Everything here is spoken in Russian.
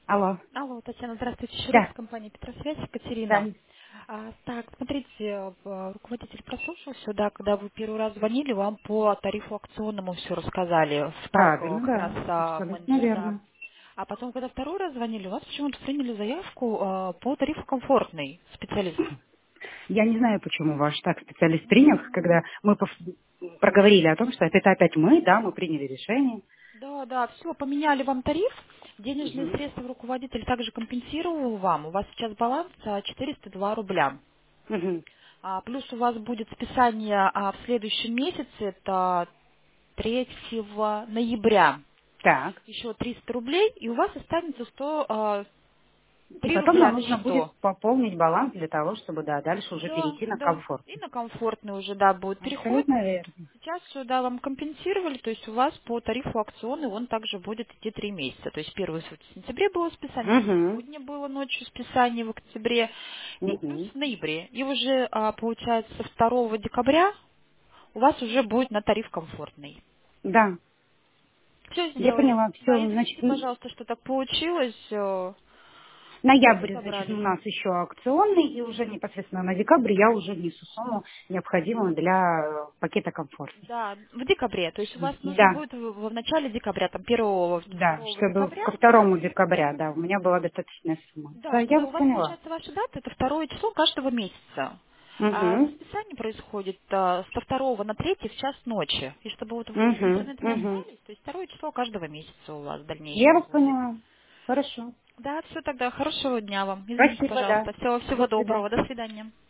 Алло. Алло, Татьяна, здравствуйте. Еще раз Да, компания Петросвязь, да. Екатерина. Так, смотрите, руководитель прослушал сюда, когда вы первый раз звонили, вам по тарифу акционному все рассказали. Вправку Правильно, как раз да. Абсолютно менеджер, да. верно. А потом, когда второй раз звонили, у вас почему-то приняли заявку по тарифу комфортный специалист. Я не знаю, почему ваш так специалист принял, когда мы проговорили о том, что это опять мы, да, мы приняли решение. Да, да, все, поменяли вам тариф. Денежные Мгм. средства руководитель также компенсировал вам. У вас сейчас баланс 402 рубля. Мгм. Плюс у вас будет списание в следующем месяце, это 3 ноября. Так. Еще 300 рублей, и у вас останется И 3 потом нам рубля нужно на будет 100. пополнить баланс для того, чтобы, да, дальше уже Да, перейти на да. комфорт. И на комфортный уже, да, будет переход. Абсолютно верно. Сейчас сюда вам компенсировали, то есть у вас по тарифу акционный он также будет идти 3 месяца. То есть первый в сентябре было списание, Угу. сегодня было ночью списание в октябре и плюс Угу. в ноябре. И уже, получается, 2 декабря у вас уже будет на тариф комфортный. Да, Все я сделали. поняла. Да, Все, значит, извините, пожалуйста, что так получилось. Все ноябрь, значит, у собрали. нас еще акционный, и уже непосредственно на декабрь я уже внесу сумму, необходимую для пакета комфорт. Да, в декабре. То есть у вас нужно Да, будет в начале декабря, там 1 да, 2 чтобы декабря. ко 2 декабря, да, у меня была достаточная сумма. Да, Да, я чтобы вас у вас, поняла. получается, ваша дата это 2 число каждого месяца. А Угу, расписание происходит со 2 на 3 в час ночи. И чтобы вот вы в угу, интернет не угу. общались, то есть 2 число каждого месяца у вас в Я дальнейшем вас будет. поняла. Хорошо. Да, все тогда. Хорошего дня вам. Извините, Спасибо, да. пожалуйста. Всего До доброго. свидания. До свидания.